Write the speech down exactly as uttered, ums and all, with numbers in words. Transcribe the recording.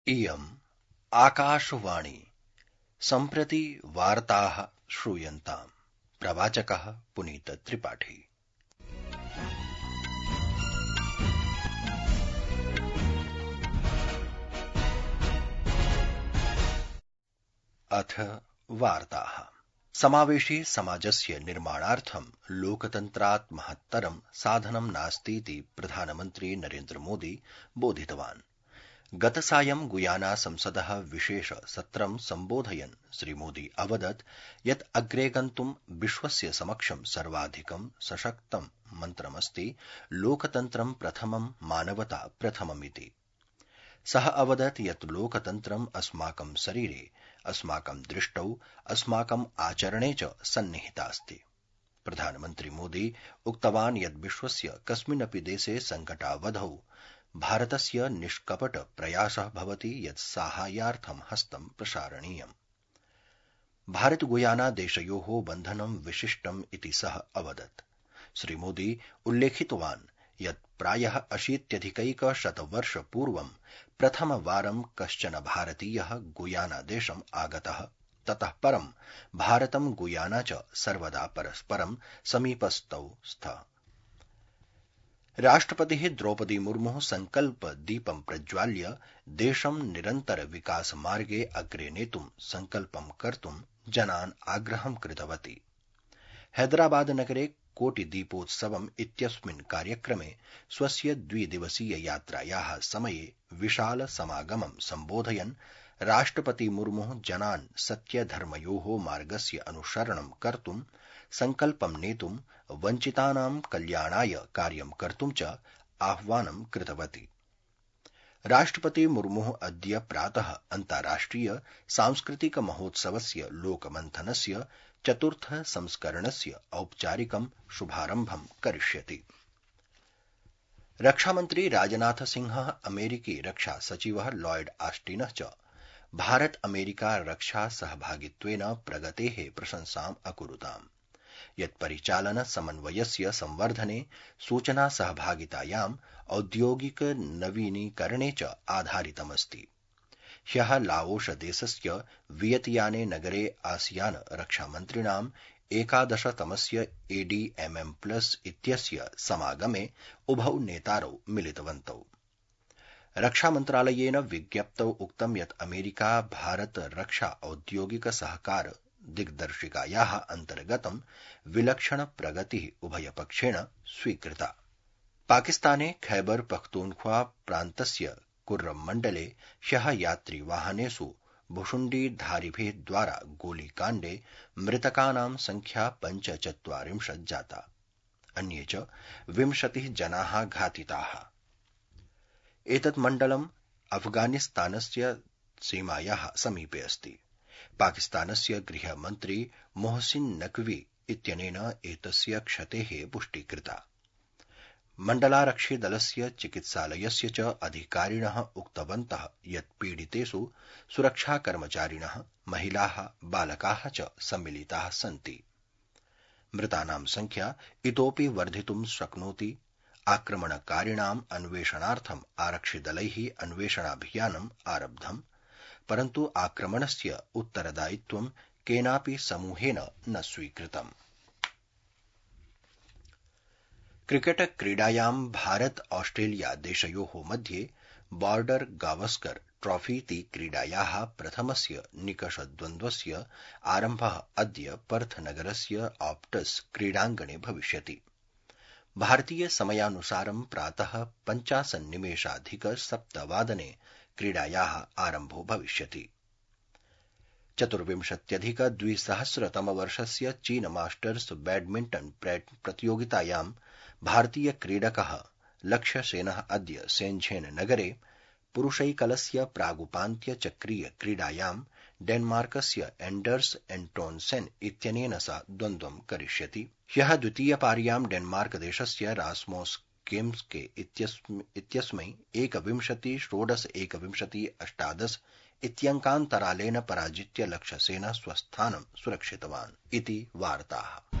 इयम् आकाशवाणी सम्प्रति वार्ताः श्रूयन्ताम्। प्रवाचकः पुनीत त्रिपाठी। अथ वार्ताः। समावेशी समाजस्य निर्माणार्थं लोकतन्त्रात् महत्तरं साधनं नास्तीति प्रधानमन्त्री नरेन्द्र मोदी बोधितवान्। गतसायं गुयाना संसदः विशेष सत्रं सम्बोधयन् श्रीमोदी अवदत् यत् अग्रे गन्तुं विश्वस्य समक्षं सर्वाधिकं सशक्तं मन्त्रमस्ति लोकतन्त्रं प्रथमं मानवता प्रथममिति। सः अवदत् यत् लोकतन्त्रम् अस्माकं शरीरे, अस्माकं दृष्टौ, अस्माकं आचरणे च सन्निहितास्ति। प्रधानमन्त्री मोदी उक्तवान् यत् विश्वस्य कस्मिन्नपि देशे संकटावधौ भारतस्य निष्कपट प्रयासः भवति यत् साहाय्यार्थं हस्तं प्रसारणीयम्। भारत गुयाना देशयोः बन्धनं विशिष्टम् इति सः अवदत्। श्रीमोदी उल्लेखितवान् यत् प्रायः अशीत्यधिकैकशतवर्ष पूर्वं प्रथमवारं कश्चन भारतीयः गुयाना देशम् आगतः। ततः परं भारतं गुयाना च सर्वदा परस्परं समीपस्थौ स्तः। राष्ट्रपतिः द्रौपदी मुर्मुः संकल्प दीपं प्रज्वाल्य देशं निरन्तर विकास मार्गे अग्रे नेतुं संकल्पं कर्तुं जनान् आग्रहं कृतवती। हैदराबाद नगरे कोटि दीपोत्सवम् इत्यस्मिन् कार्यक्रमे स्वस्य द्विदिवसीय यात्रायाः समये विशाल समागमं सम्बोधयन् राष्ट्रपति मुर्मुः जनान् सत्यधर्मयोः मार्गस्य अनुसरणं कर्तुं संकल्पं नेतुं वञ्चितानां कल्याणाय कार्यं कर्तुं च आह्वानं कृतवती। राष्ट्रपति मुर्मुः अद्य प्रातः अन्ताराष्ट्रिय सांस्कृतिक महोत्सवस्य लोकमन्थनस्य चतुर्थ संस्करणस्य औपचारिकं शुभारम्भं करिष्यति। रक्षामन्त्री राजनाथ सिंहः, अमेरिकी रक्षा सचिवः लॉयड ऑस्टिनः च भारत अमेरिका रक्षा सहभागित्वेन प्रगतेः प्रशंसाम् अकुरुताम्। यत् परिचालन समन्वयस्य संवर्धने, सूचना सहभागितायाम्, औद्योगिक नवीनीकरणे च आधारितमस्ति। ह्यः लाओस देशस्य वियतयाने नगरे आसियान रक्षामन्त्रिणाम् एकादशतमस्य एडीएमएम प्लस इत्यस्य समागमे उभौ नेतारौ मिलितवन्तौ। रक्षामन्त्रालयेन विज्ञप्तौ उक्तं यत् अमेरिका भारत रक्षा औद्योगिक सहकार दिग्दर्शिकायाः अन्तर्गतं विलक्षण प्रगतिः उभयपक्षेण स्वीकृता। पाकिस्ताने खैबर पख्तूनख्वा प्रान्तस्य कुर्रम मण्डले ह्यः यात्रिवाहनेषु भुशुण्डीधारिभिः द्वारा गोलीकाण्डे मृतकानां संख्या पञ्चचत्वारिंशत् जाता। अन्ये च विंशतिः जनाः घातिताः। एतत् मण्डलम् अफगानिस्तानस्य सीमायाः समीपे अस्ति। पाकिस्तानस्य गृहमन्त्री मोहसिन नकवी इत्यनेन एतस्य क्षतेः पुष्टि कृता। मण्डलारक्षिदलस्य चिकित्सालयस्य च अधिकारिणः उक्तवन्तः यत् पीडितेषु सुरक्षाकर्मचारिणः, महिलाः, बालकाः च सम्मिलिताः सन्ति। मृतानां संख्या इतोपि वर्धितुं शक्नोति। आक्रमणकारिणाम् अन्वेषणार्थम् आरक्षिदलैः अन्वेषणाभियानम् आरब्धम्, परन्तु आक्रमणस्य उत्तरदायित्वं केनापि समूहेन न स्वीकृतम्। क्रिकेट क्रीडायां भारत ऑस्ट्रेलिया देशयोः मध्ये बॉर्डर गावस्कर ट्रॉफीति क्रीडायाः प्रथमस्य निकषद्वन्द्वस्य आरम्भः अद्य पर्थ नगरस्य ऑप्टस् क्रीडाङ्गणे भविष्यति। भारतीय समयानुसारं प्रातः पञ्चाशन्निमेषाधिक सप्तवादने क्रीडायाः आरम्भो भविष्यति। चतुर्विंशत्यधिक द्विसहस्रतमवर्षस्य चीन मास्टर्स बैडमिण्टन् प्रतियोगितायां भारतीय क्रीडकः लक्ष्यसेनः अद्य शेन्झेन नगरे पुरुषैकलस्य प्रागुपान्त्य चक्रीय क्रीडायां डेनमार्कस्य एण्डर्स एण्टोन्सेन इत्यनेन सह द्वन्द्वं करिष्यति। ह्यः द्वितीयपार्यां डेनमार्क देशस्य रास्मोस केम्स्के इत्यस्मै एकविंशति षोडश एकविंशति अष्टादश इत्यङ्कान्तरालेन पराजित्य लक्ष्यसेनः स्वस्थानं सुरक्षितवान् इति वार्ताः।